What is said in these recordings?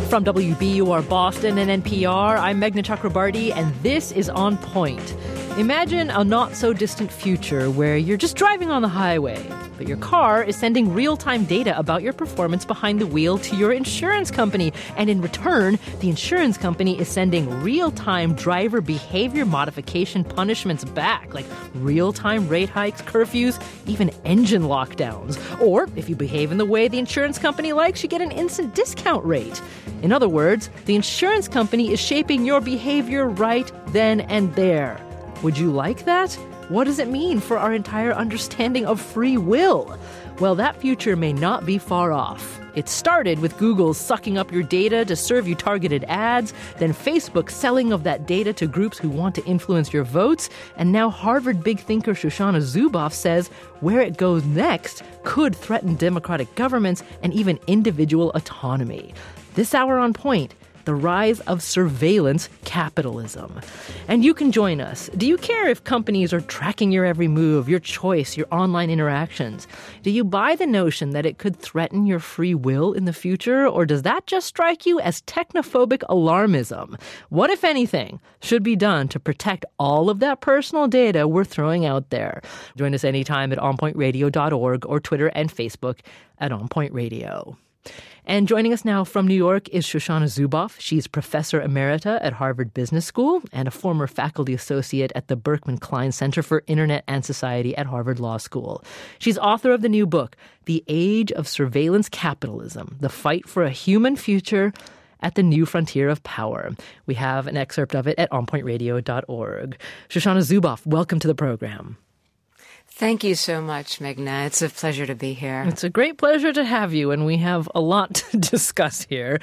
From WBUR Boston and NPR, I'm Meghna Chakrabarti, and this is On Point. Imagine a not-so-distant future where you're just driving on the highway, but your car is sending real-time data about your performance behind the wheel to your insurance company. And in return, the insurance company is sending real-time driver behavior modification punishments back, like real-time rate hikes, curfews, even engine lockdowns. Or, if you behave in the way the insurance company likes, you get an instant discount rate. In other words, the insurance company is shaping your behavior right then and there. Would you like that? What does it mean for our entire understanding of free will? Well, that future may not be far off. It started with Google sucking up your data to serve you targeted ads, then Facebook selling of that data to groups who want to influence your votes, and now Harvard big thinker Shoshana Zuboff says where it goes next could threaten democratic governments and even individual autonomy. This hour on Point, the rise of surveillance capitalism. And you can join us. Do you care if companies are tracking your every move, your choice, your online interactions? Do you buy the notion that it could threaten your free will in the future, or does that just strike you as technophobic alarmism? What, if anything, should be done to protect all of that personal data we're throwing out there? Join us anytime at onpointradio.org or Twitter and Facebook at onpointradio. And joining us now from New York is Shoshana Zuboff. She's professor emerita at Harvard Business School and a former faculty associate at the Berkman Klein Center for Internet and Society at Harvard Law School. She's author of the new book, The Age of Surveillance Capitalism, The Fight for a Human Future at the New Frontier of Power. We have an excerpt of it at onpointradio.org. Shoshana Zuboff, welcome to the program. Thank you so much, Meghna. It's a pleasure to be here. It's a great pleasure to have you, and we have a lot to discuss here.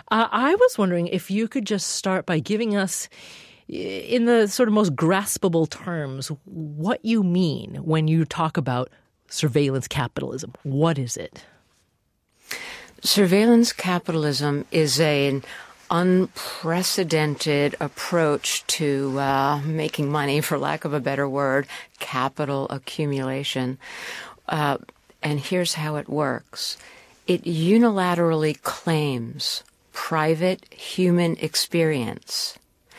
I was wondering if you could just start by giving us, in the sort of most graspable terms, what you mean when you talk about surveillance capitalism. What is it? Surveillance capitalism is an unprecedented approach to making money, for lack of a better word, capital accumulation. And here's how it works. It unilaterally claims private human experience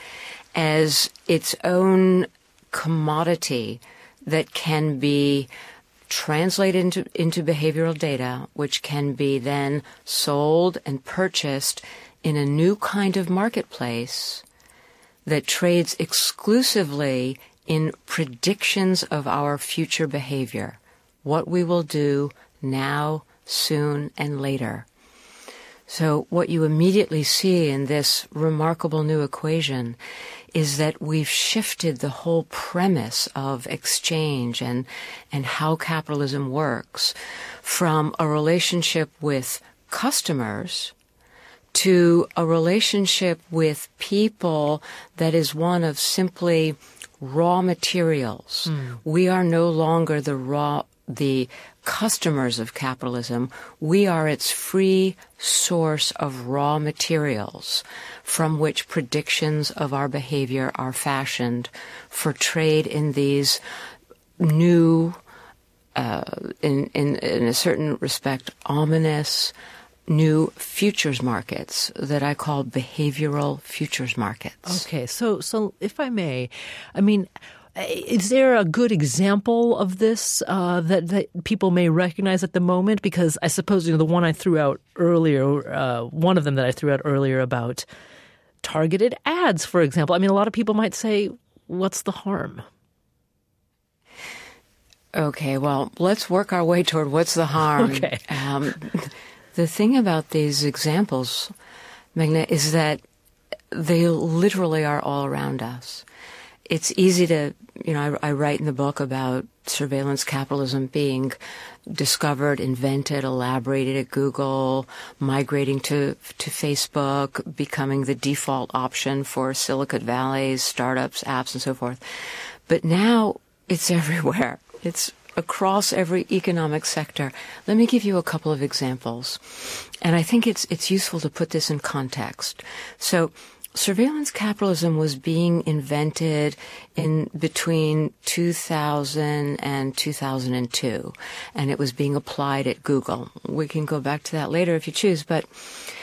as its own commodity that can be translated into behavioral data, which can be then sold and purchased in a new kind of marketplace that trades exclusively in predictions of our future behavior, what we will do now, soon, and later. So what you immediately see in this remarkable new equation is that we've shifted the whole premise of exchange and how capitalism works from a relationship with customers to a relationship with people that is one of simply raw materials. We are no longer the customers of capitalism. We are its free source of raw materials from which predictions of our behavior are fashioned for trade in these new, in a certain respect, ominous, new futures markets that I call behavioral futures markets. Okay, so if I may, I mean, is there a good example of this that people may recognize at the moment? Because I suppose, the one I threw out earlier, one of them that I threw out earlier about targeted ads, for example. I mean, a lot of people might say, what's the harm? Okay, well, let's work our way toward what's the harm. Okay. The thing about these examples, Meghna, is that they literally are all around us. It's easy to, I write in the book about surveillance capitalism being discovered, invented, elaborated at Google, migrating to Facebook, becoming the default option for Silicon Valley's startups, apps, and so forth. But now it's everywhere. It's across every economic sector. Let me give you a couple of examples. And I think it's useful to put this in context. So surveillance capitalism was being invented in between 2000 and 2002, and it was being applied at Google. We can go back to that later if you choose, but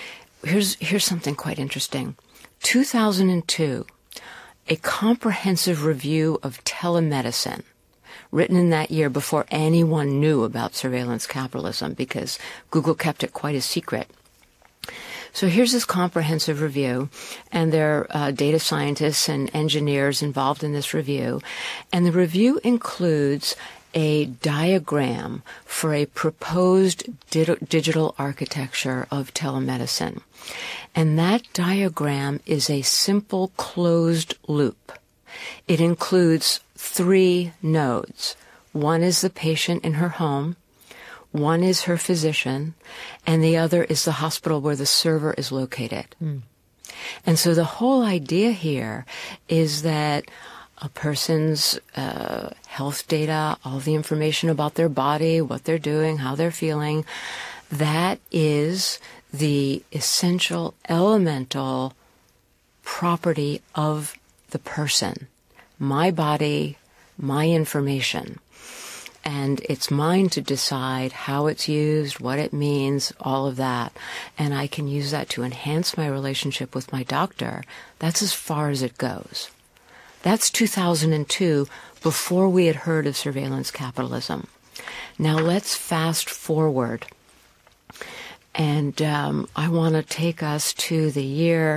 here's something quite interesting. 2002, a comprehensive review of telemedicine, written in that year before anyone knew about surveillance capitalism because Google kept it quite a secret. So here's this comprehensive review, and there are data scientists and engineers involved in this review. And the review includes a diagram for a proposed digital architecture of telemedicine. And that diagram is a simple closed loop. It includes 3 nodes. One is the patient in her home, one is her physician, and the other is the hospital where the server is located. And so the whole idea here is that a person's health data, all the information about their body, what they're doing, how they're feeling, that is the essential, elemental property of the person. My body, my information. And it's mine to decide how it's used, what it means, all of that. And I can use that to enhance my relationship with my doctor. That's as far as it goes. That's 2002, before we had heard of surveillance capitalism. Now let's fast forward. And I want to take us to the year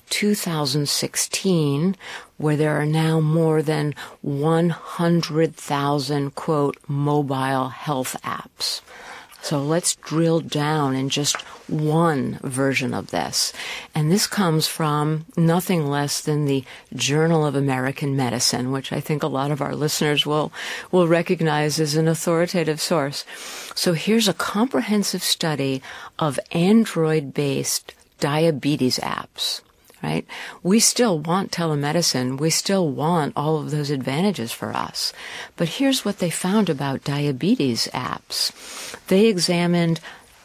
2016, where there are now more than 100,000, quote, mobile health apps. So let's drill down in just one version of this. And this comes from nothing less than the Journal of American Medicine, which I think a lot of our listeners will recognize as an authoritative source. So here's a comprehensive study of Android-based diabetes apps. Right? We still want telemedicine. We still want all of those advantages for us. But here's what they found about diabetes apps. They examined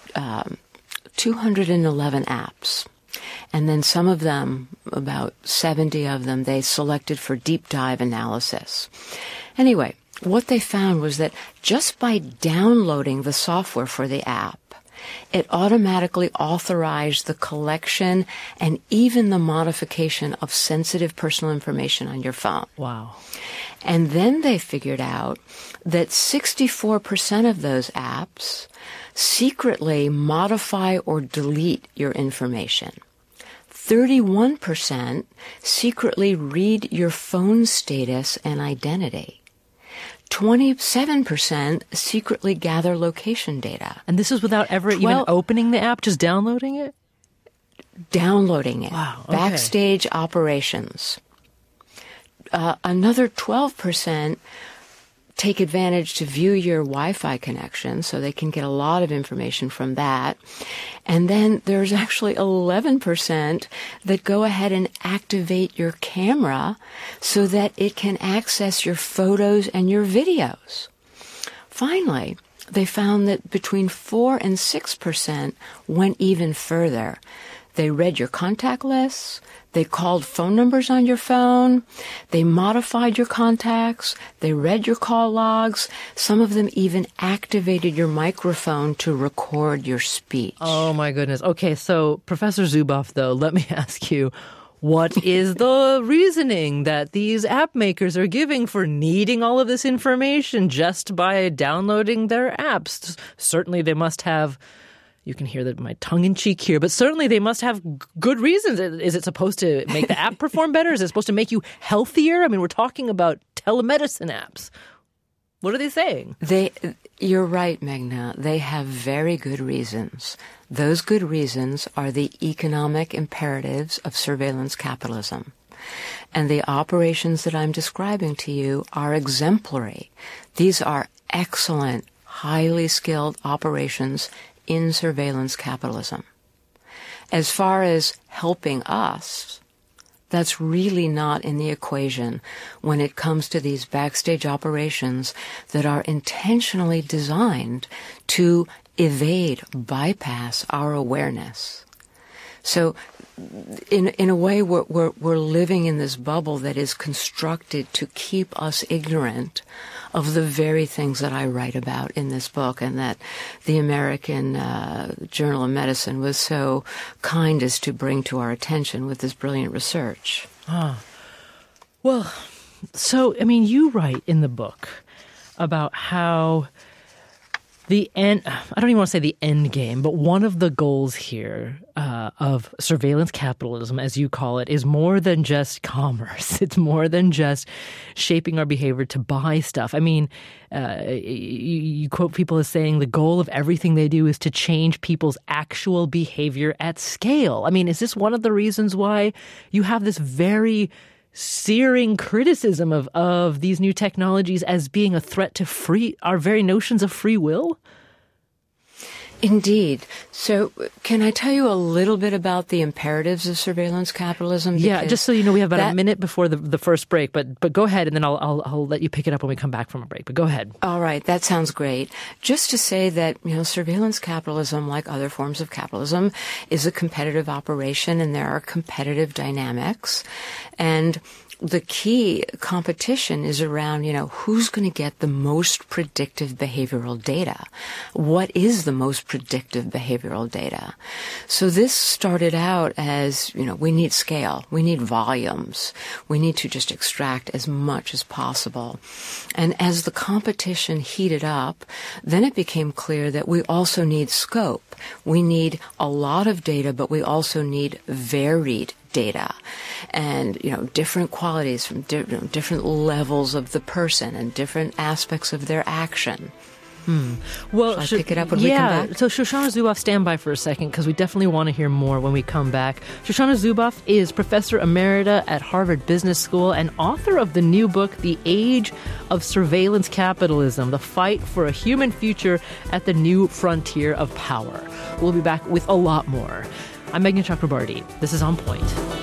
211 apps. And then some of them, about 70 of them, they selected for deep dive analysis. Anyway, what they found was that just by downloading the software for the app, it automatically authorized the collection and even the modification of sensitive personal information on your phone. Wow. And then they figured out that 64% of those apps secretly modify or delete your information. 31% secretly read your phone status and identity. 27% secretly gather location data. And this is without ever even opening the app, just downloading it? Downloading it. Wow. Okay. Backstage operations. Another 12% take advantage to view your Wi-Fi connection, so they can get a lot of information from that. And then there's actually 11% that go ahead and activate your camera so that it can access your photos and your videos. Finally, they found that between 4 and 6% went even further. They read your contact lists. They called phone numbers on your phone. They modified your contacts. They read your call logs. Some of them even activated your microphone to record your speech. Oh, my goodness. Okay, so Professor Zuboff, though, let me ask you, what is the reasoning that these app makers are giving for needing all of this information just by downloading their apps? Certainly they must have... You can hear that my tongue-in-cheek here, but certainly they must have good reasons. Is it supposed to make the app perform better? Is it supposed to make you healthier? I mean, we're talking about telemedicine apps. What are they saying? You're right, Meghna. They have very good reasons. Those good reasons are the economic imperatives of surveillance capitalism. And the operations that I'm describing to you are exemplary. These are excellent, highly skilled operations in surveillance capitalism. As far as helping us, that's really not in the equation when it comes to these backstage operations that are intentionally designed to evade, bypass our awareness. So in a way, we're living in this bubble that is constructed to keep us ignorant of the very things that I write about in this book, and that the American Journal of Medicine was so kind as to bring to our attention with this brilliant research. Well, so, I mean, you write in the book about how the end, I don't even want to say the end game, but one of the goals here of surveillance capitalism, as you call it, is more than just commerce. It's more than just shaping our behavior to buy stuff. I mean, you quote people as saying the goal of everything they do is to change people's actual behavior at scale. I mean, is this one of the reasons why you have this very searing criticism of these new technologies as being a threat to our very notions of free will? Indeed. So can I tell you a little bit about the imperatives of surveillance capitalism? Yeah, just so you know, we have about a minute before the first break, but go ahead, and then I'll let you pick it up when we come back from a break. But go ahead. All right, that sounds great. Just to say that, surveillance capitalism, like other forms of capitalism, is a competitive operation, and there are competitive dynamics. And the key competition is around, who's going to get the most predictive behavioral data? What is the most predictive behavioral data? So this started out as, we need scale. We need volumes. We need to just extract as much as possible. And as the competition heated up, then it became clear that we also need scope. We need a lot of data, but we also need varied data and, different qualities from different levels of the person and different aspects of their action. Well, shall I pick it up when we come back? So Shoshana Zuboff, stand by for a second because we definitely want to hear more when we come back. Shoshana Zuboff is Professor Emerita at Harvard Business School and author of the new book, The Age of Surveillance Capitalism, The Fight for a Human Future at the New Frontier of Power. We'll be back with a lot more. I'm Meghna Chakrabarti. This is On Point.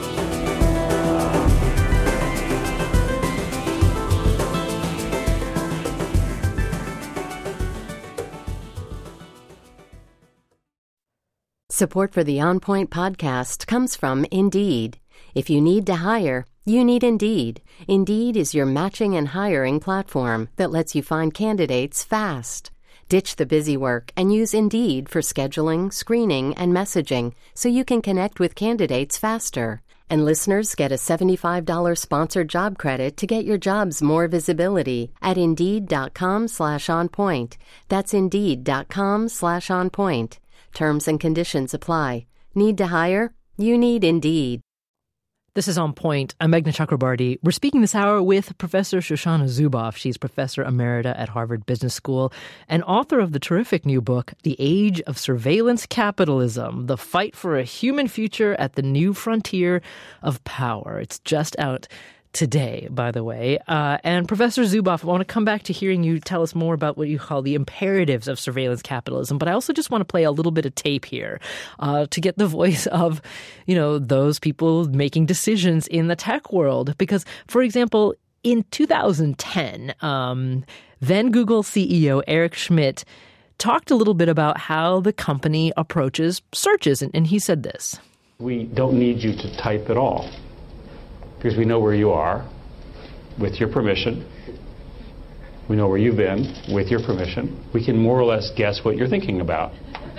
Support for the On Point podcast comes from Indeed. If you need to hire, you need Indeed. Indeed is your matching and hiring platform that lets you find candidates fast. Ditch the busy work and use Indeed for scheduling, screening, and messaging so you can connect with candidates faster. And listeners get a $75 sponsored job credit to get your jobs more visibility at Indeed.com/onpoint. That's Indeed.com/onpoint. Terms and conditions apply. Need to hire? You need Indeed. This is On Point. I'm Meghna Chakrabarti. We're speaking this hour with Professor Shoshana Zuboff. She's Professor Emerita at Harvard Business School and author of the terrific new book, The Age of Surveillance Capitalism, The Fight for a Human Future at the New Frontier of Power. It's just out today, by the way. And Professor Zuboff, I want to come back to hearing you tell us more about what you call the imperatives of surveillance capitalism. But I also just want to play a little bit of tape here to get the voice of, those people making decisions in the tech world. Because, for example, in 2010, then Google CEO Eric Schmidt talked a little bit about how the company approaches searches. And he said this. We don't need you to type at all, because we know where you are, with your permission. We know where you've been, with your permission. We can more or less guess what you're thinking about.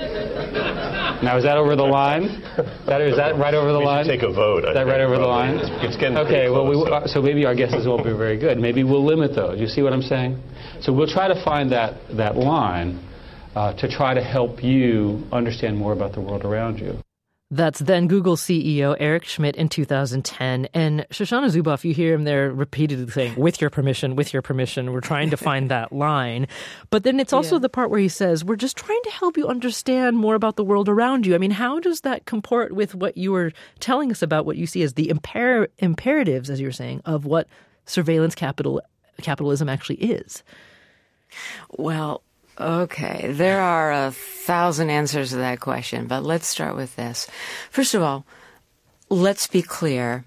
Now, is that over the line? Is that right over the line? Take a vote. Is that right over the line? It's getting okay. Close, so maybe our guesses won't be very good. Maybe we'll limit those. You see what I'm saying? So we'll try to find that line to try to help you understand more about the world around you. That's then Google CEO Eric Schmidt in 2010. And Shoshana Zuboff, you hear him there repeatedly saying, with your permission, we're trying to find that line. But then it's also the part where he says, we're just trying to help you understand more about the world around you. I mean, how does that comport with what you were telling us about what you see as the imperatives, as you're saying, of what surveillance capitalism actually is? Well, okay, there are 1,000 answers to that question, but let's start with this. First of all, let's be clear.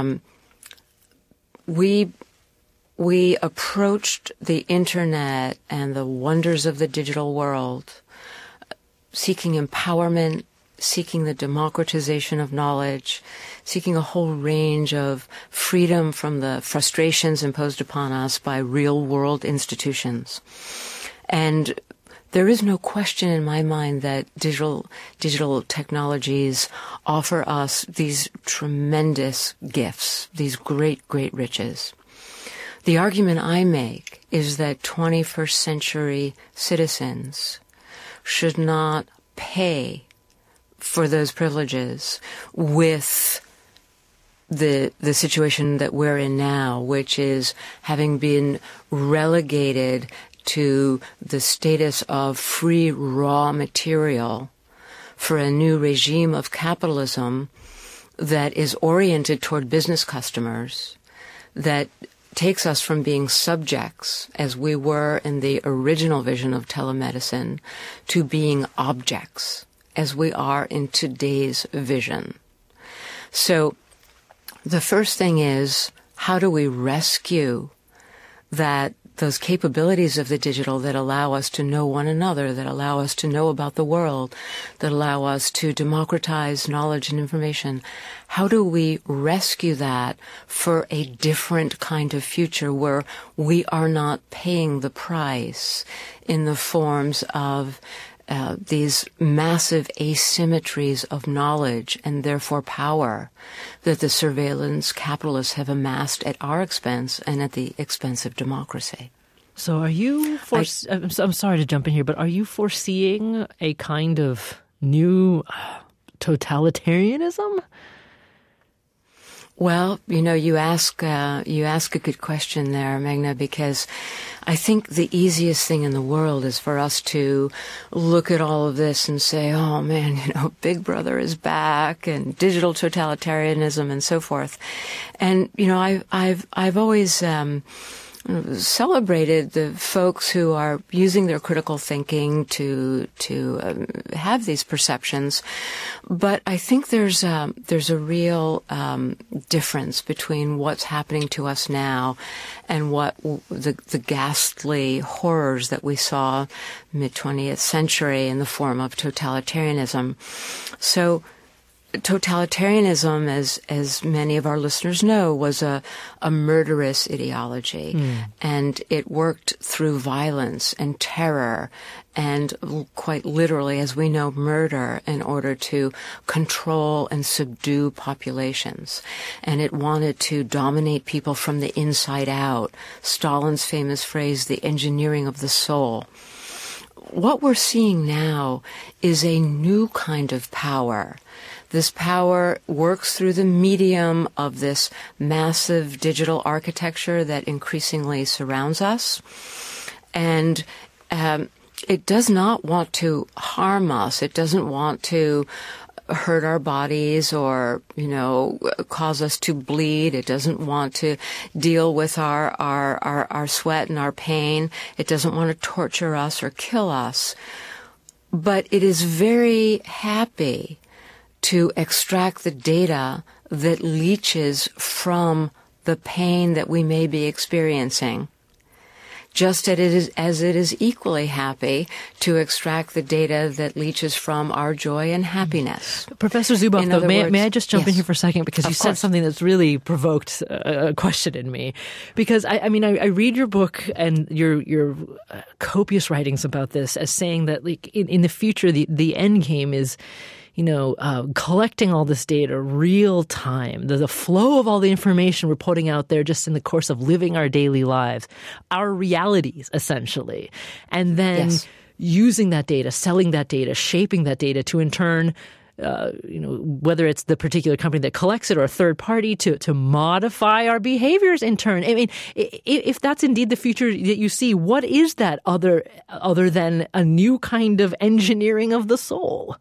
We approached the internet and the wonders of the digital world seeking empowerment, seeking the democratization of knowledge, seeking a whole range of freedom from the frustrations imposed upon us by real-world institutions. And there is no question in my mind that digital technologies offer us these tremendous gifts, these great, great riches. The argument I make is that 21st century citizens should not pay for those privileges with the situation that we're in now, which is having been relegated to the status of free raw material for a new regime of capitalism that is oriented toward business customers, that takes us from being subjects, as we were in the original vision of telemedicine, to being objects, as we are in today's vision. So the first thing is, how do we rescue those capabilities of the digital that allow us to know one another, that allow us to know about the world, that allow us to democratize knowledge and information? How do we rescue that for a different kind of future where we are not paying the price in the forms of these massive asymmetries of knowledge and therefore power that the surveillance capitalists have amassed at our expense and at the expense of democracy? So are you, I'm sorry to jump in here, but are you foreseeing a kind of new totalitarianism? Well, you ask a good question there, Meghna, because I think the easiest thing in the world is for us to look at all of this and say, oh man, Big Brother is back and digital totalitarianism and so forth. And, I've always, celebrated the folks who are using their critical thinking to have these perceptions, but I think there's a real difference between what's happening to us now and what the ghastly horrors that we saw mid-20th century in the form of totalitarianism. So totalitarianism, as many of our listeners know, was a murderous ideology, and it worked through violence and terror and, quite literally, as we know, murder in order to control and subdue populations. And it wanted to dominate people from the inside out. Stalin's famous phrase, the engineering of the soul. What we're seeing now is a new kind of power. This power works through the medium of this massive digital architecture that increasingly surrounds us. And it does not want to harm us. It doesn't want to hurt our bodies or, cause us to bleed. It doesn't want to deal with our sweat and our pain. It doesn't want to torture us or kill us. But it is very happy to extract the data that leaches from the pain that we may be experiencing, just as it is equally happy to extract the data that leaches from our joy and happiness. Professor Zuboff, though, may I just jump in here for a second? Because you said something that's really provoked a question in me. Because, I read your book and your copious writings about this as saying that, like, in the future, the end game is collecting all this data real time, the flow of all the information we're putting out there just in the course of living our daily lives, our realities, essentially. And then using that data, selling that data, shaping that data to in turn, whether it's the particular company that collects it or a third party to modify our behaviors in turn. I mean, if that's indeed the future that you see, what is that other than a new kind of engineering of the soul?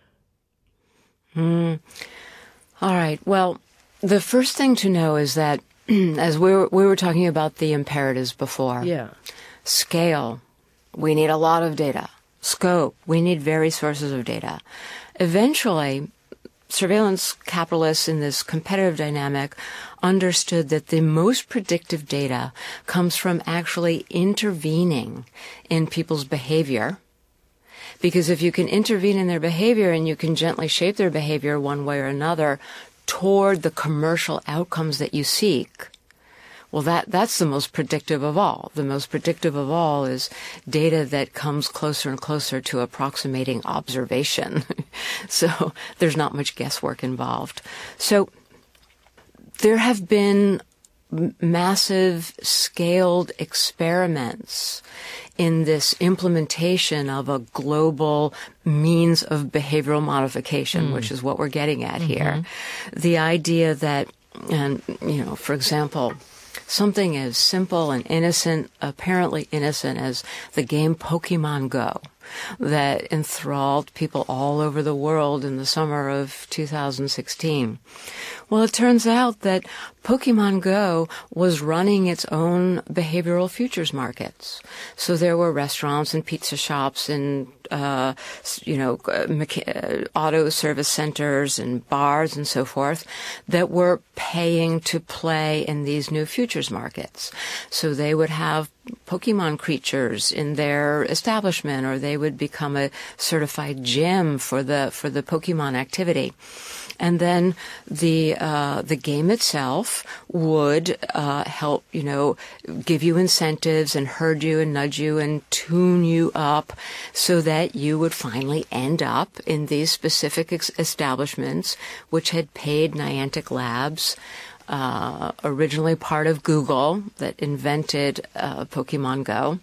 All right. Well, the first thing to know is that, as we were talking about the imperatives before, scale, we need a lot of data. Scope, we need various sources of data. Eventually, surveillance capitalists in this competitive dynamic understood that the most predictive data comes from actually intervening in people's behavior, Because if you can intervene in their behavior and you can gently shape their behavior one way or another toward the commercial outcomes that you seek, well, that's the most predictive of all. The most predictive of all is data that comes closer and closer to approximating observation. So there's not much guesswork involved. So there have been massive scaled experiments in this implementation of a global means of behavioral modification, which is what we're getting at here. The idea that, and, for example, something as simple and innocent, apparently innocent, as the game Pokemon Go that enthralled people all over the world in the summer of 2016. Well, it turns out that Pokemon Go was running its own behavioral futures markets. So there were restaurants and pizza shops and, auto service centers and bars and so forth that were paying to play in these new futures markets. So they would have Pokemon creatures in their establishment, or they would become a certified gym for the Pokemon activity. And then the game itself would help, give you incentives and herd you and nudge you and tune you up so that you would finally end up in these specific establishments, which had paid Niantic Labs, originally part of Google that invented Pokemon Go.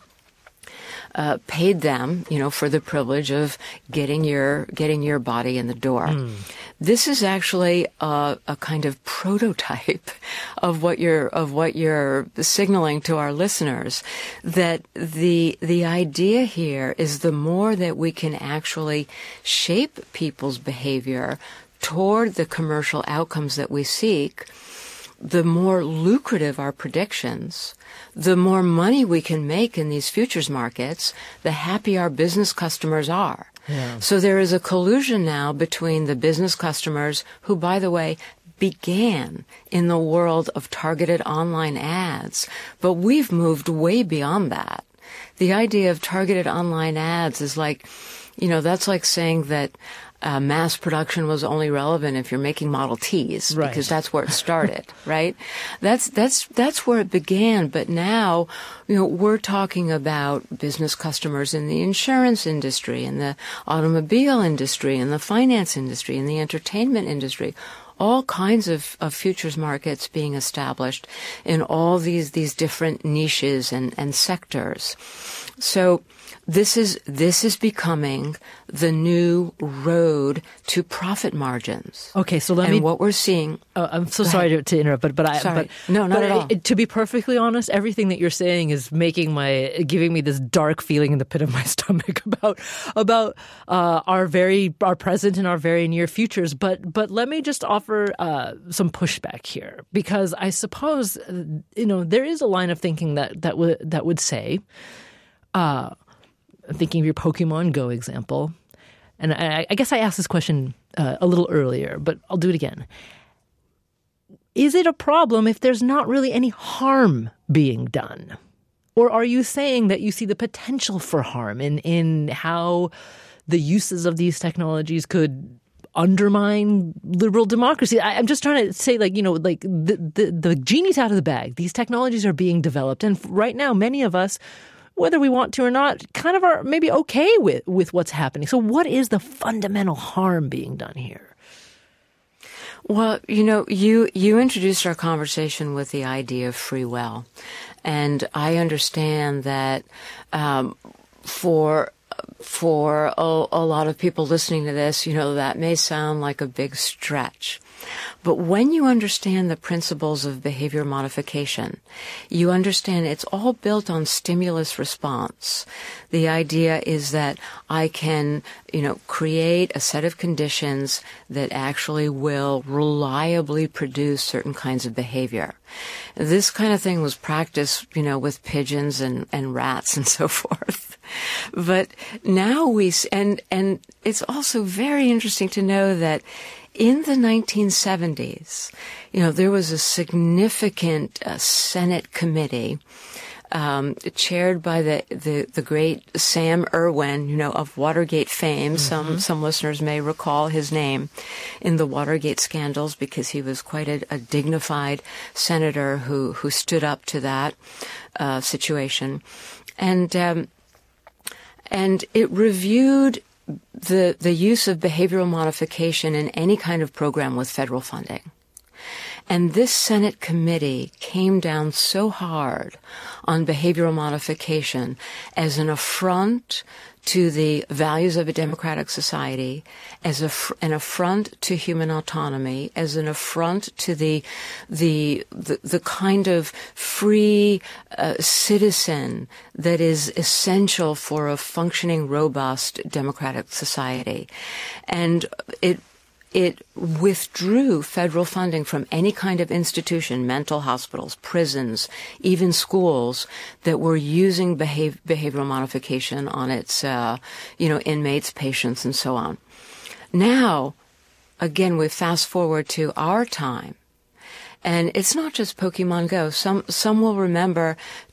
Paid them, for the privilege of getting your body in the door. This is actually a kind of prototype of what you're signaling to our listeners, that the idea here is the more that we can actually shape people's behavior toward the commercial outcomes that we seek, the more lucrative our predictions, the more money we can make in these futures markets, the happier our business customers are. Yeah. So there is a collusion now between the business customers, who, by the way, began in the world of targeted online ads, but we've moved way beyond that. The idea of targeted online ads is like, that's like saying that mass production was only relevant if you're making Model Ts, right, because that's where it started, right? That's where it began. But now, we're talking about business customers in the insurance industry, in the automobile industry, in the finance industry, in the entertainment industry. All kinds of futures markets being established in all these different niches and sectors. So this is becoming the new road to profit margins. Okay, so what we're seeing. I'm so sorry to interrupt, but no, not at all. To be perfectly honest, everything that you're saying is giving me this dark feeling in the pit of my stomach about our present and our very near futures. But let me just offer some pushback here, because I suppose there is a line of thinking that would say. I'm thinking of your Pokemon Go example. And I guess I asked this question a little earlier, but I'll do it again. Is it a problem if there's not really any harm being done? Or are you saying that you see the potential for harm in how the uses of these technologies could undermine liberal democracy? I'm just trying to say, the genie's out of the bag. These technologies are being developed. And right now, many of us, whether we want to or not, kind of are maybe okay with what's happening. So what is the fundamental harm being done here? Well, you introduced our conversation with the idea of free will. And I understand that for a lot of people listening to this, that may sound like a big stretch. But when you understand the principles of behavior modification, you understand it's all built on stimulus response. The idea is that I can, create a set of conditions that actually will reliably produce certain kinds of behavior. This kind of thing was practiced, with pigeons and rats and so forth. But now and it's also very interesting to know that in the 1970s, there was a significant Senate committee chaired by the great Sam Erwin, of Watergate fame. Some listeners may recall his name in the Watergate scandals because he was quite a dignified senator who stood up to that situation. And it reviewed the use of behavioral modification in any kind of program with federal funding. And this Senate committee came down so hard on behavioral modification as an affront to the values of a democratic society, as an affront to human autonomy, as an affront to the kind of free citizen that is essential for a functioning, robust democratic society. And it withdrew federal funding from any kind of institution, mental hospitals, prisons, even schools that were using behavioral modification on its, inmates, patients, and so on. Now, again, we fast forward to our time. And it's not just Pokemon Go. Some will remember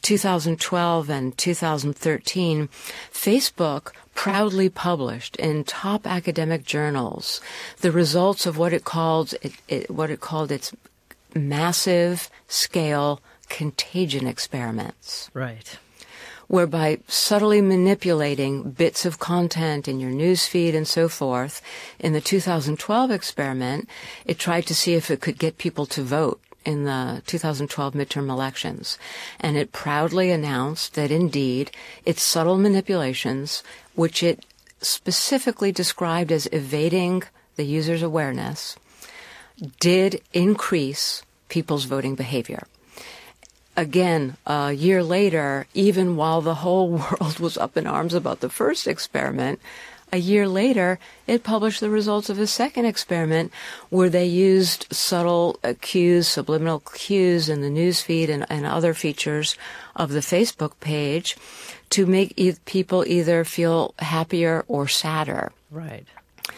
2012 and 2013, Facebook proudly published in top academic journals the results of what it called its massive scale contagion experiments. Right. Whereby subtly manipulating bits of content in your news feed and so forth, in the 2012 experiment, it tried to see if it could get people to vote in the 2012 midterm elections. And it proudly announced that indeed its subtle manipulations, which it specifically described as evading the user's awareness, did increase people's voting behavior. Again, a year later, even while the whole world was up in arms about the first experiment, a year later, it published the results of a second experiment where they used subtle cues, subliminal cues in the newsfeed and other features of the Facebook page to make people either feel happier or sadder. Right.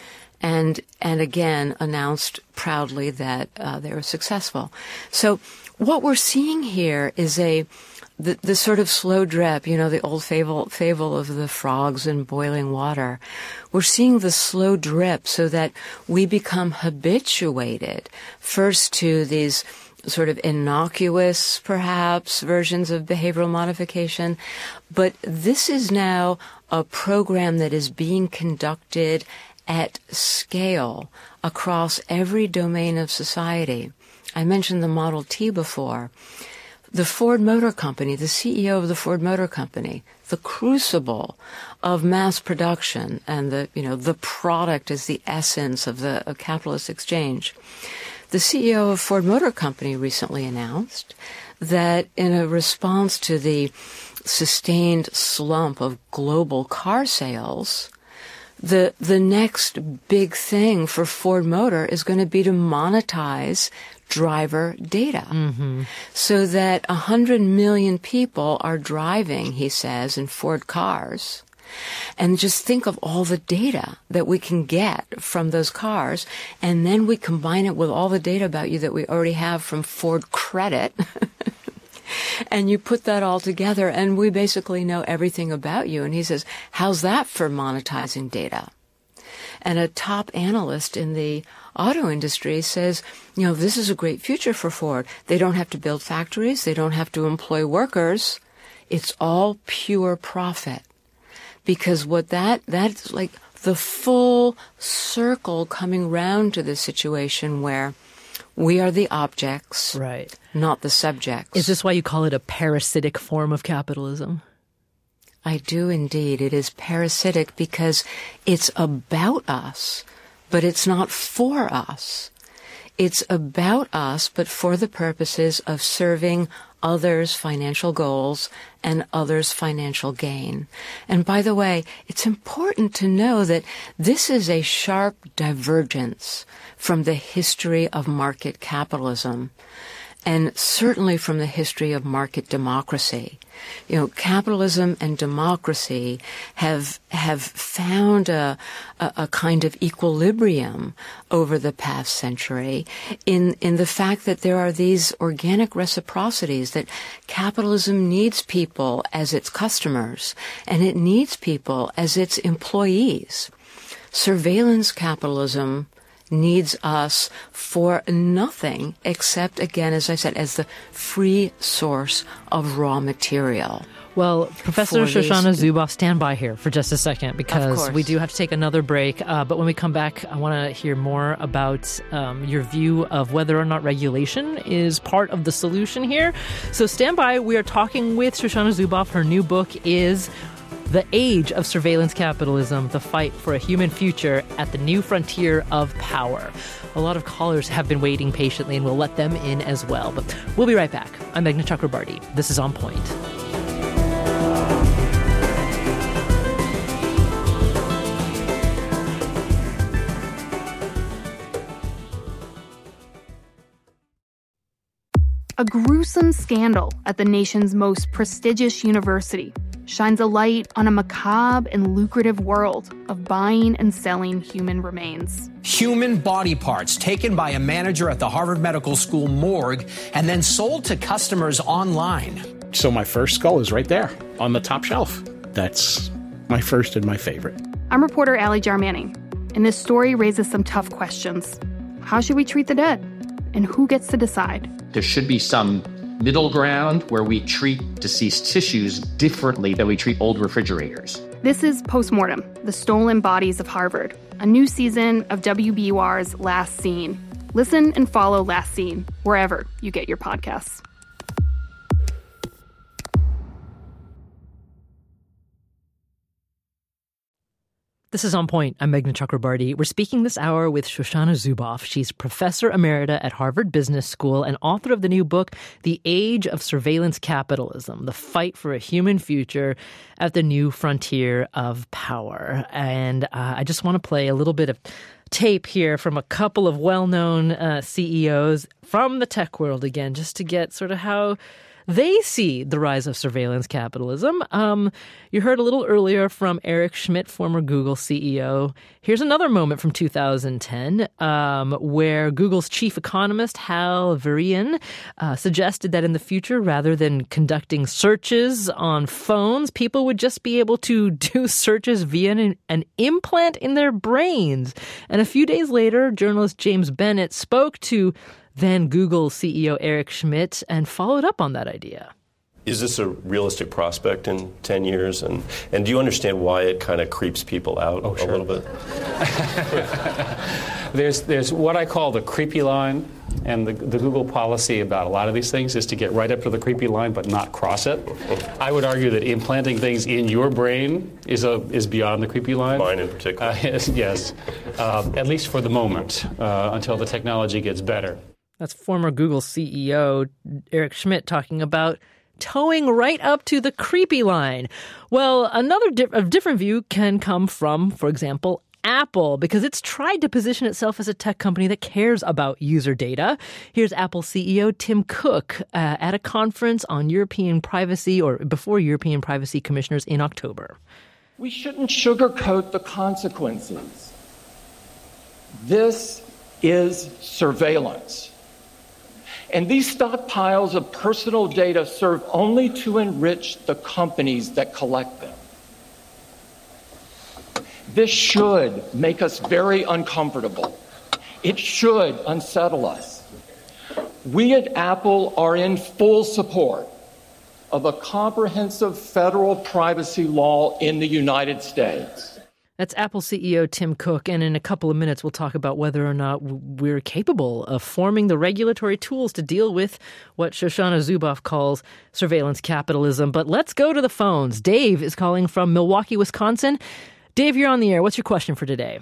And again, announced proudly that they were successful. So what we're seeing here is the sort of slow drip, the old fable of the frogs in boiling water. We're seeing the slow drip so that we become habituated first to these sort of innocuous, perhaps, versions of behavioral modification. But this is now a program that is being conducted at scale across every domain of society. I mentioned the Model T before. The Ford Motor Company, the CEO of the Ford Motor Company, the crucible of mass production and the product is the essence of the capitalist exchange. The CEO of Ford Motor Company recently announced that in a response to the sustained slump of global car sales, the next big thing for Ford Motor is going to be to monetize driver data so that 100 million people are driving, he says, in Ford cars. And just think of all the data that we can get from those cars, and then we combine it with all the data about you that we already have from Ford Credit. And you put that all together, and we basically know everything about you. And he says, how's that for monetizing data? And a top analyst in the auto industry says, this is a great future for Ford. They don't have to build factories. They don't have to employ workers. It's all pure profit. Because that's like the full circle coming round to the situation where we are the objects, right, not the subjects. Is this why you call it a parasitic form of capitalism? I do indeed. It is parasitic because it's about us, but it's not for us. It's about us, but for the purposes of serving others' financial goals and others' financial gain. And by the way, it's important to know that this is a sharp divergence from the history of market capitalism. and certainly from the history of market democracy. Capitalism and democracy have found a kind of equilibrium over the past century in the fact that there are these organic reciprocities, that capitalism needs people as its customers and it needs people as its employees. Surveillance capitalism needs us for nothing except, again, as I said, as the free source of raw material. Well, Professor Shoshana Zuboff, stand by here for just a second, because we do have to take another break. But when we come back, I want to hear more about your view of whether or not regulation is part of the solution here. So stand by. We are talking with Shoshana Zuboff. Her new book is The Age of Surveillance Capitalism, The Fight for a Human Future at the New Frontier of Power. A lot of callers have been waiting patiently, and we'll let them in as well. But we'll be right back. I'm Meghna Chakrabarty. This is On Point. A gruesome scandal at the nation's most prestigious university shines a light on a macabre and lucrative world of buying and selling human remains. Human body parts taken by a manager at the Harvard Medical School morgue and then sold to customers online. So my first skull is right there on the top shelf. That's my first and my favorite. I'm reporter Allie Jarmanning, and this story raises some tough questions. How should we treat the dead? And who gets to decide? There should be some middle ground where we treat deceased tissues differently than we treat old refrigerators. This is Postmortem, The Stolen Bodies of Harvard, a new season of WBUR's Last Scene. Listen and follow Last Scene wherever you get your podcasts. This is On Point. I'm Meghna Chakrabarty. We're speaking this hour with Shoshana Zuboff. She's professor emerita at Harvard Business School and author of the new book, The Age of Surveillance Capitalism, The Fight for a Human Future at the New Frontier of Power. And I just want to play a little bit of tape here from a couple of well-known CEOs from the tech world again, just to get sort of how they see the rise of surveillance capitalism. You heard a little earlier from Eric Schmidt, former Google CEO. Here's another moment from 2010 where Google's chief economist, Hal Varian, suggested that in the future, rather than conducting searches on phones, people would just be able to do searches via an implant in their brains. And a few days later, journalist James Bennett spoke to then Google CEO Eric Schmidt and followed up on that idea. Is this a realistic prospect in 10 years? And do you understand why it kind of creeps people out a little bit? There's what I call the creepy line, and the Google policy about a lot of these things is to get right up to the creepy line but not cross it. I would argue that implanting things in your brain is beyond the creepy line. Mine in particular. Yes. At least for the moment, until the technology gets better. That's former Google CEO Eric Schmidt talking about towing right up to the creepy line. Well, another different view can come from, for example, Apple, because it's tried to position itself as a tech company that cares about user data. Here's Apple CEO Tim Cook at a conference on European privacy, or before European privacy commissioners in October. We shouldn't sugarcoat the consequences. This is surveillance. And these stockpiles of personal data serve only to enrich the companies that collect them. This should make us very uncomfortable. It should unsettle us. We at Apple are in full support of a comprehensive federal privacy law in the United States. That's Apple CEO Tim Cook, and in a couple of minutes we'll talk about whether or not we're capable of forming the regulatory tools to deal with what Shoshana Zuboff calls surveillance capitalism. But let's go to the phones. Dave is calling from Milwaukee, Wisconsin. Dave, you're on the air. What's your question for today?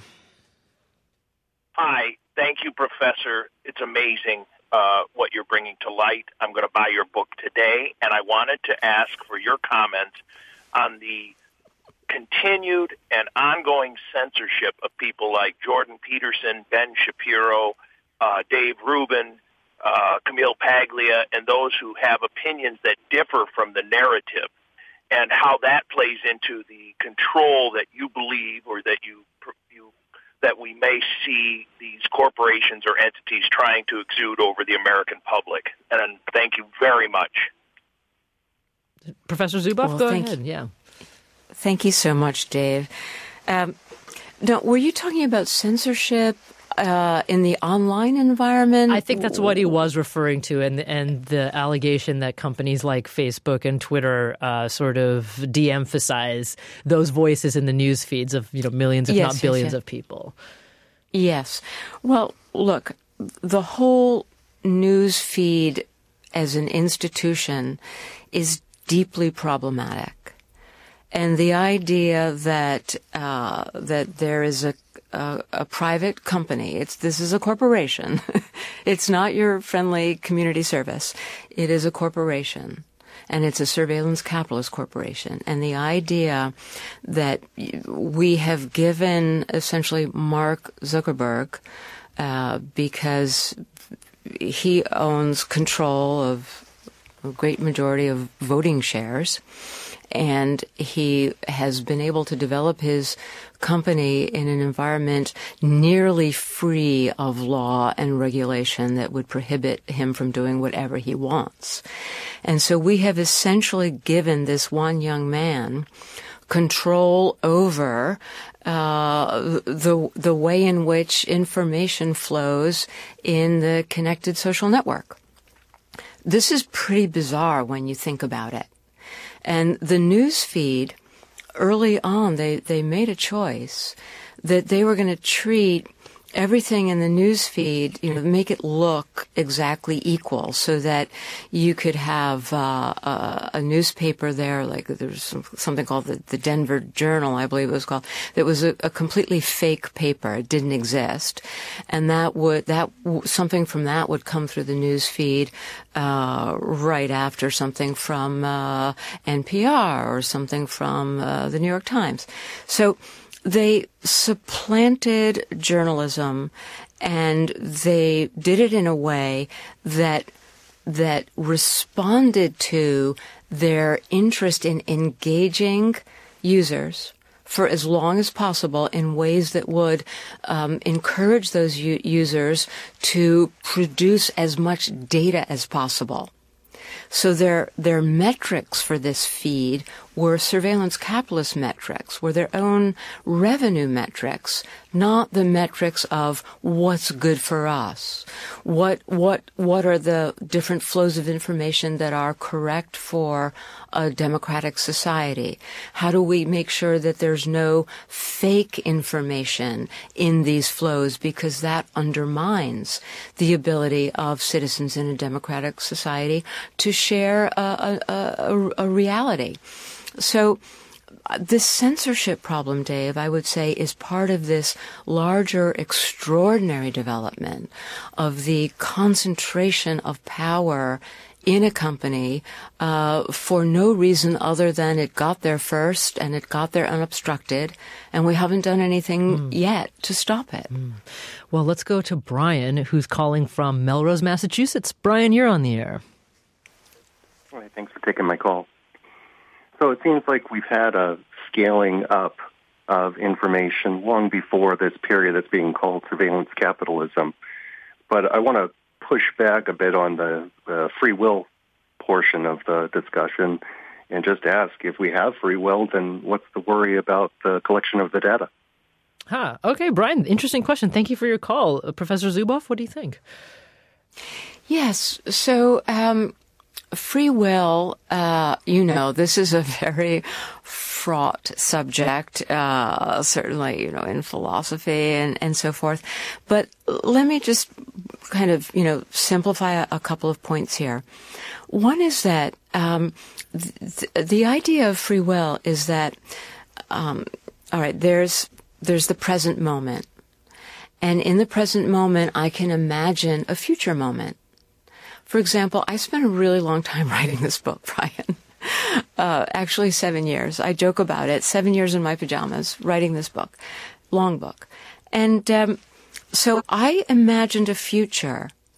Hi. Thank you, Professor. It's amazing what you're bringing to light. I'm going to buy your book today, and I wanted to ask for your comment on the continued and ongoing censorship of people like Jordan Peterson, Ben Shapiro, Dave Rubin, Camille Paglia and those who have opinions that differ from the narrative, and how that plays into the control that you believe, or that that we may see these corporations or entities trying to exude over the American public. And thank you very much. Professor Zuboff, go ahead. Yeah. Thank you so much, Dave. Now, were you talking about censorship in the online environment? I think that's what he was referring to, and the allegation that companies like Facebook and Twitter sort of de-emphasize those voices in the news feeds of millions, if not billions, of people. Yes. Well, look, the whole news feed as an institution is deeply problematic. And the idea that that there is a private company, this is a corporation. It's not your friendly community service. It is a corporation, and it's a surveillance capitalist corporation. And the idea that we have given essentially Mark Zuckerberg because he owns control of a great majority of voting shares, and he has been able to develop his company in an environment nearly free of law and regulation that would prohibit him from doing whatever he wants. And so we have essentially given this one young man control over the way in which information flows in the connected social network. This is pretty bizarre when you think about it. And the news feed, early on, they made a choice that they were going to treat everything in the news feed, make it look exactly equal, so that you could have a newspaper there, like there's something called the Denver Journal, I believe it was called, that was a completely fake paper. It didn't exist, and something from that would come through the news feed right after something from NPR or something from the New York Times. So they supplanted journalism, and they did it in a way that responded to their interest in engaging users for as long as possible in ways that would encourage those users to produce as much data as possible. So their metrics for this feed were surveillance capitalist metrics, were their own revenue metrics, not the metrics of what's good for us. What are the different flows of information that are correct for a democratic society? How do we make sure that there's no fake information in these flows, because that undermines the ability of citizens in a democratic society to share a reality. So this censorship problem, Dave, I would say, is part of this larger extraordinary development of the concentration of power in a company for no reason other than it got there first and it got there unobstructed, and we haven't done anything yet to stop it. Well, let's go to Brian, who's calling from Melrose, Massachusetts. Brian, you're on the air. All right, thanks for taking my call. So it seems like we've had a scaling up of information long before this period that's being called surveillance capitalism. But I want to push back a bit on the free will portion of the discussion and just ask, if we have free will, then what's the worry about the collection of the data? Okay, Brian, interesting question. Thank you for your call. Professor Zuboff, what do you think? Yes, so free will, this is a very fraught subject, certainly, in philosophy and so forth. But let me just kind of, simplify a couple of points here. One is that the idea of free will is that, all right, there's the present moment. And in the present moment, I can imagine a future moment. For example, I spent a really long time writing this book, Brian. Actually 7 years. I joke about it. 7 years in my pajamas writing this book. Long book. And so I imagined a future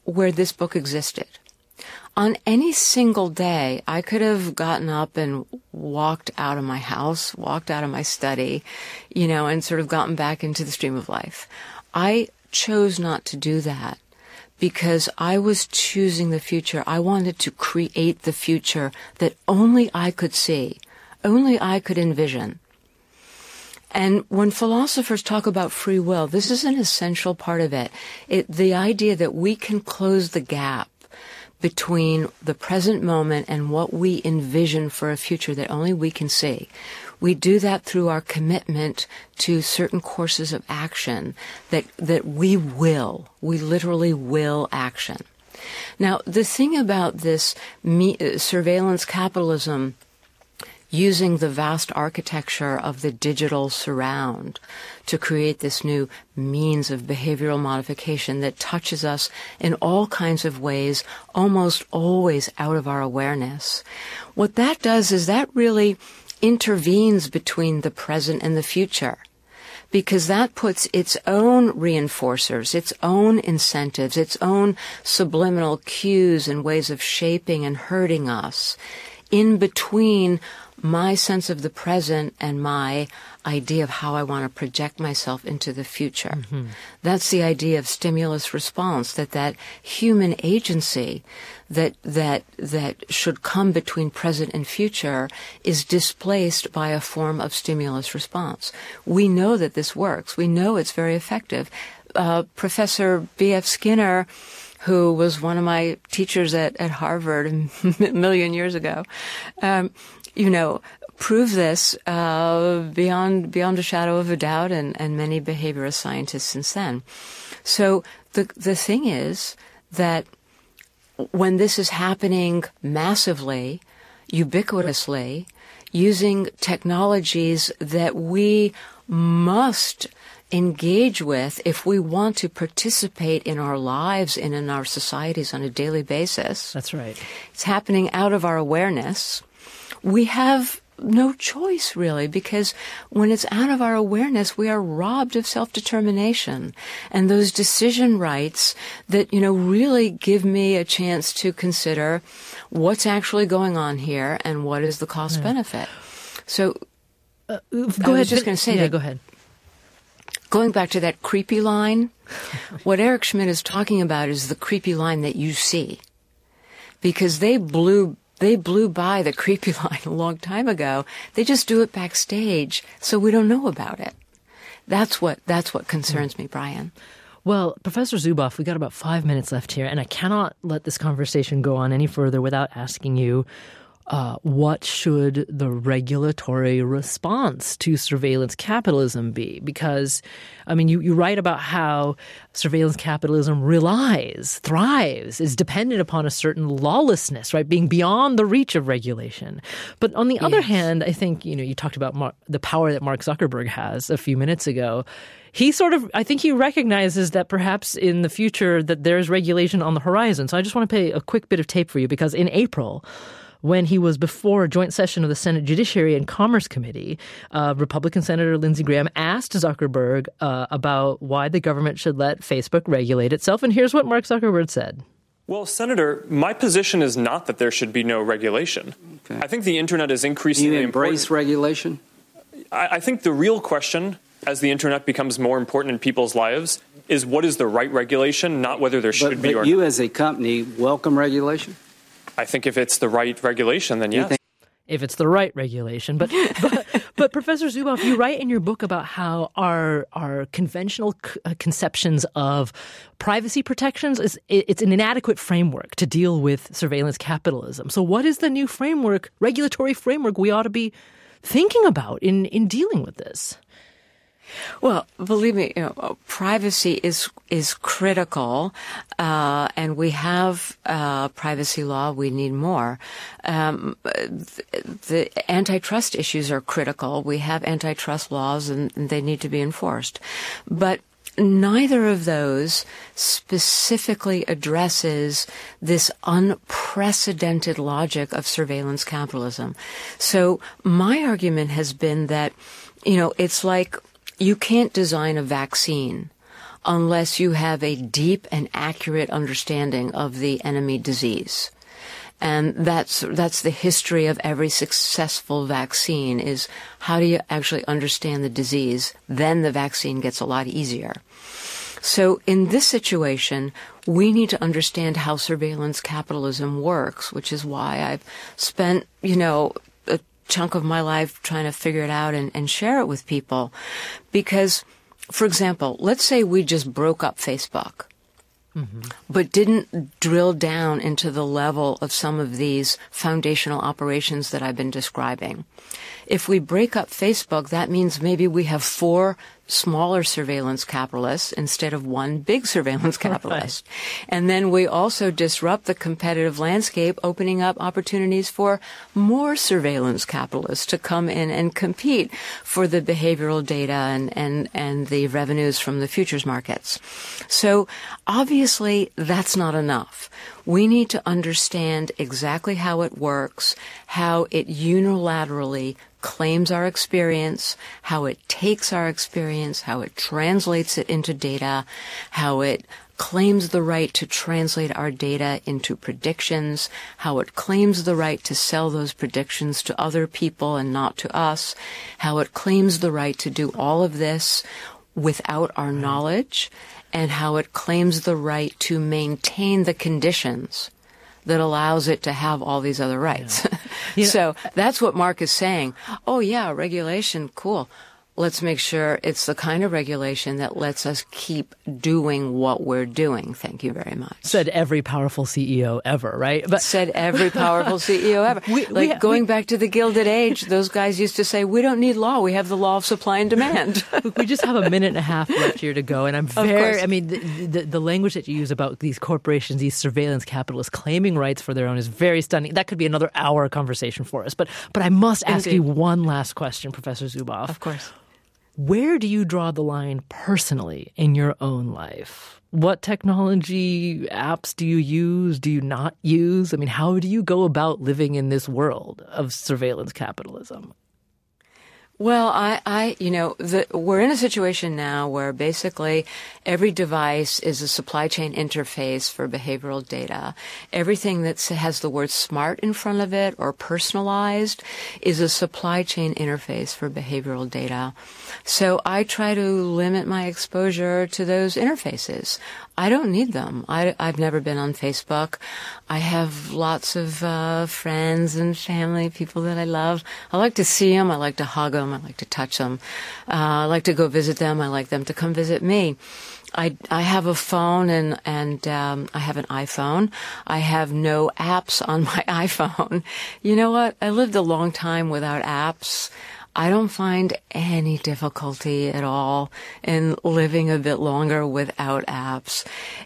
where this book existed. On any single day, I could have gotten up and walked out of my house, walked out of my study, and sort of gotten back into the stream of life. I chose not to do that because I was choosing the future. I wanted to create the future that only I could see, only I could envision. And when philosophers talk about free will, this is an essential part of it. The idea that we can close the gap between the present moment and what we envision for a future that only we can see. We do that through our commitment to certain courses of action that we literally will action. Now, the thing about this surveillance capitalism using the vast architecture of the digital surround to create this new means of behavioral modification that touches us in all kinds of ways, almost always out of our awareness. What that does is that really intervenes between the present and the future, because that puts its own reinforcers, its own incentives, its own subliminal cues and ways of shaping and hurting us in between my sense of the present and my idea of how I want to project myself into the future. Mm-hmm. That's the idea of stimulus response, that human agency that should come between present and future is displaced by a form of stimulus response. We know that this works. We know it's very effective. Professor B.F. Skinner, who was one of my teachers at Harvard a million years ago, prove this beyond a shadow of a doubt, and many behaviorist scientists since then. So the thing is that when this is happening massively, ubiquitously, using technologies that we must engage with if we want to participate in our lives and in our societies on a daily basis. That's right. It's happening out of our awareness. We have no choice, really, because when it's out of our awareness, we are robbed of self-determination and those decision rights that, really give me a chance to consider what's actually going on here and what is the cost benefit. So go I was ahead. just going to say that. Go ahead. Going back to that creepy line, what Eric Schmidt is talking about is the creepy line that you see, because they blew by the creepy line a long time ago. They just do it backstage, so we don't know about it. That's what concerns me, Brian. Well, Professor Zuboff, we got about 5 minutes left here, and I cannot let this conversation go on any further without asking you, what should the regulatory response to surveillance capitalism be? Because, you write about how surveillance capitalism thrives, is dependent upon a certain lawlessness, right, being beyond the reach of regulation. But on the other hand, I think, you talked about the power that Mark Zuckerberg has a few minutes ago. I think he recognizes that perhaps in the future that there's regulation on the horizon. So I just want to play a quick bit of tape for you, because in April, when he was before a joint session of the Senate Judiciary and Commerce Committee, Republican Senator Lindsey Graham asked Zuckerberg about why the government should let Facebook regulate itself. And here's what Mark Zuckerberg said. Well, Senator, my position is not that there should be no regulation. Okay. I think the Internet is increasingly important. You embrace regulation? I think the real question, as the Internet becomes more important in people's lives, is what is the right regulation, not whether there should be or not. But you as a company welcome regulation? I think if it's the right regulation, then yes. If it's the right regulation. But Professor Zuboff, you write in your book about how our conventional conceptions of privacy protections, it's an inadequate framework to deal with surveillance capitalism. So what is the new regulatory framework we ought to be thinking about in dealing with this? Well, believe me, privacy is critical, and we have privacy law. We need more. The antitrust issues are critical. We have antitrust laws, and they need to be enforced. But neither of those specifically addresses this unprecedented logic of surveillance capitalism. So my argument has been that, it's like you can't design a vaccine unless you have a deep and accurate understanding of the enemy disease. And that's the history of every successful vaccine, is how do you actually understand the disease? Then the vaccine gets a lot easier. So in this situation, we need to understand how surveillance capitalism works, which is why I've spent, a chunk of my life trying to figure it out and share it with people. Because, for example, let's say we just broke up Facebook. But didn't drill down into the level of some of these foundational operations that I've been describing. If we break up Facebook, that means maybe we have 4 smaller surveillance capitalists instead of one big surveillance capitalist. Right. And then we also disrupt the competitive landscape, opening up opportunities for more surveillance capitalists to come in and compete for the behavioral data and the revenues from the futures markets. So obviously that's not enough. We need to understand exactly how it works, how it unilaterally claims our experience, how it takes our experience, how it translates it into data, how it claims the right to translate our data into predictions, how it claims the right to sell those predictions to other people and not to us, how it claims the right to do all of this without our knowledge, and how it claims the right to maintain the conditions that allows it to have all these other rights. Yeah. So that's what Mark is saying. Oh, yeah, regulation, cool. Let's make sure it's the kind of regulation that lets us keep doing what we're doing. Thank you very much. Said every powerful CEO ever, right? But said every powerful CEO ever. Going back to the Gilded Age, those guys used to say, we don't need law. We have the law of supply and demand. We just have a minute and a half left here to go. And I'm the language that you use about these corporations, these surveillance capitalists claiming rights for their own is very stunning. That could be another hour conversation for us. But I must ask you one last question, Professor Zuboff. Of course. Where do you draw the line personally in your own life? What technology apps do you use? Do you not use? I mean, how do you go about living in this world of surveillance capitalism? Well, we're in a situation now where basically every device is a supply chain interface for behavioral data. Everything that has the word smart in front of it or personalized is a supply chain interface for behavioral data. So I try to limit my exposure to those interfaces. I don't need them. I've never been on Facebook. I have lots of friends and family, people that I love. I like to see them. I like to hug them. I like to touch them. I like to go visit them. I like them to come visit me. I have a phone and I have an iPhone. I have no apps on my iPhone. You know what? I lived a long time without apps. I don't find any difficulty at all in living a bit longer without apps.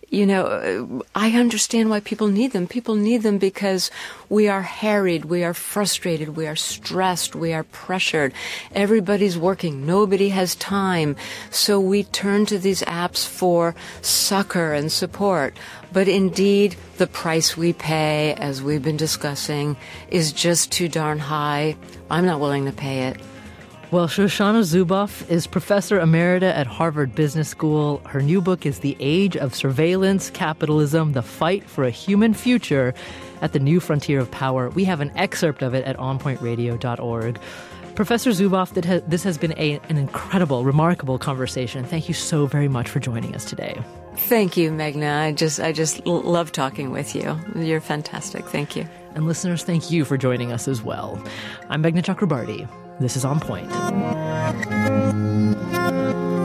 I understand why people need them. People need them because we are harried, we are frustrated, we are stressed, we are pressured. Everybody's working. Nobody has time. So we turn to these apps for succor and support. But indeed, the price we pay, as we've been discussing, is just too darn high. I'm not willing to pay it. Well, Shoshana Zuboff is professor emerita at Harvard Business School. Her new book is The Age of Surveillance Capitalism, The Fight for a Human Future at the New Frontier of Power. We have an excerpt of it at onpointradio.org. Professor Zuboff, this has been an incredible, remarkable conversation. Thank you so very much for joining us today. Thank you, Meghna. I just love talking with you. You're fantastic. Thank you. And listeners, thank you for joining us as well. I'm Meghna Chakrabarty. This is On Point.